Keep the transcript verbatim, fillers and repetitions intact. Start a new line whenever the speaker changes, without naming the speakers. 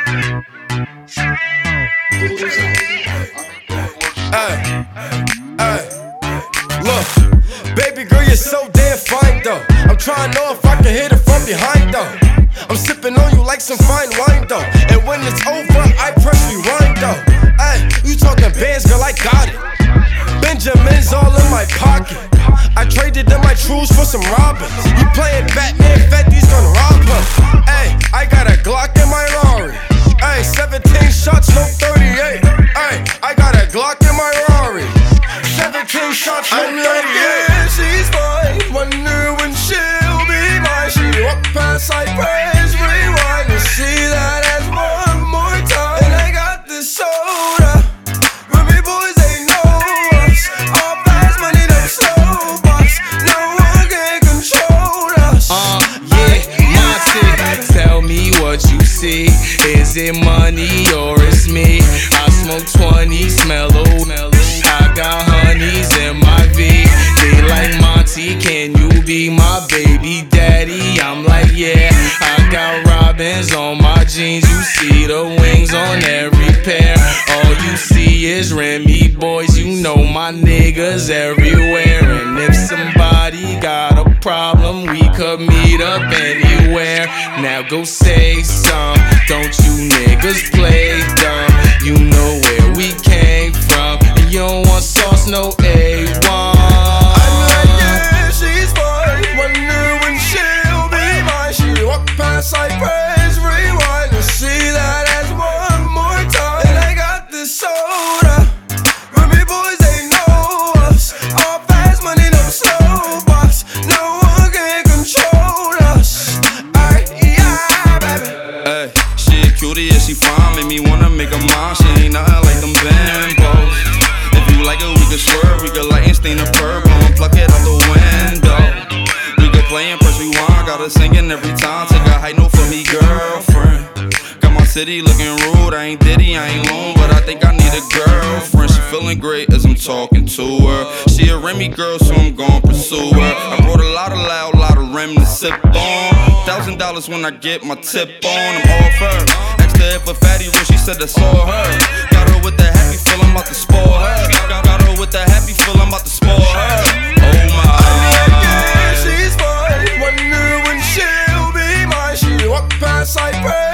Hey, hey, look, baby girl, you're so damn fine though. I'm trying to know if I can hit it from behind though. I'm sipping on you like some fine wine though. And when it's over, I press rewind though. Hey, you talking bands, girl, I got it. Benjamin's all in my pocket. I traded in my trues for some robbers. You playing Batman, Fetty's gonna rob her. Hey, I got a Glock in my Rari. Hey, seventeen shots, no thirty-eight. Hey, I got a Glock in my Rari. seventeen shots, no thirty-eight.
I'm like, yeah, she's fine. Wonder when she'll be mine. She walk past, I press rewind to see that ass one more time. And I got this soda. Remy boys, they know us. All fast money, them slow bucks. No one can control us.
Uh, yeah, Monty, tell me what you see. Is it money or it's me? I smoke twenty, smell old. I got honeys in my V. They like, Monty, can you be my baby daddy? I'm like, yeah. I got robins on my jeans. You see the wings on every pair. All you see is Remy boys. You know my niggas everywhere. And if somebody got a problem, we could meet up anywhere. Now go say some. Don't you niggas play dumb? You know where we came from. And you don't want sauce, no A one.
I'm like, yeah, she's fine. Wonder when she'll be mine. She walk past, I press rewind to see that ass one more time. And I got this soda. Remy boys, they know us. All fast money, no slow bucks. No one can control us. Alright, yeah, baby.
Hey, she a cutie, yeah, she fine. Make me wanna make her mine. She ain't nothing like them bimbos. If you like it, we could swerve. We could light and stain the purple and pluck it out the window. We could play and press rewind. Got her singing every time. Take a high note for me, girlfriend. Got my city looking rude. I ain't Diddy, I ain't lone, but I think I need a girlfriend. She feeling great as I'm talking to her. She a Remy girl, so I'm gon' pursue her. I brought a lot of loud, lot of Rem to sip on. Thousand dollars when I get my tip on. I'm off her. Asked her if a fatty when she said I saw her. Got her with the happy feel, I'm about to spoil her. Got, got her with the happy feel, I'm about to spoil her. Oh my.
Yeah, she's fine. Wonder when she'll be mine. She walk past, I pray.